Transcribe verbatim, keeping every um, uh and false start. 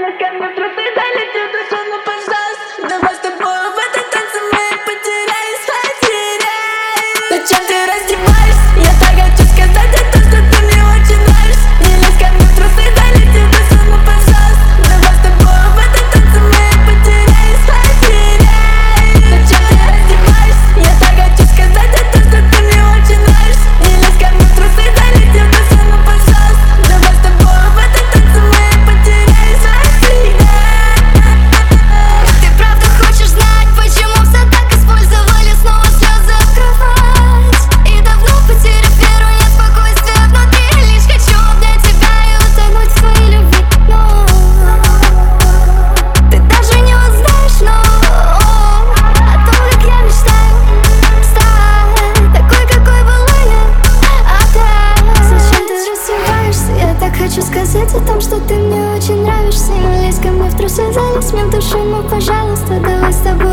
лезь ко мне в трусы, залети душу, ну пожалуйста. Давай с тобой в этот танце мы потеряюсь, потеряюсь. Зачем ты раздеваешься? Я так хочу сказать это, что ты мне очень нравишься. Не лезь ко мне в трусы, залети душу, ну пожалуйста. Давай с тобой в этот танце мы потеряюсь, потеряюсь. Зачем ты раздеваешься? Я так хочу сказать это, что ты мне очень нравишься. Не лезь ко мне в трусы, залети душу, ну пожалуйста. Давай с тобой в этот танце мы потеряюсь, потеряюсь. Ты правда хочешь знать, почему все так использовали снова слезы в кровать? И давно потеряв веру, нет спокойствия внутри. Лишь хочу обнять тебя и утонуть в твоей любви. Но ты даже не узнаешь, но о том, как я мечтаю стать такой, какой была я. А так зачем ты раздеваешься? Я так хочу сказать о том, что ты мне очень нравишься. Не лезь ко мне в трусы, залезь мне в душу, ну пожалуйста. Давай с тобой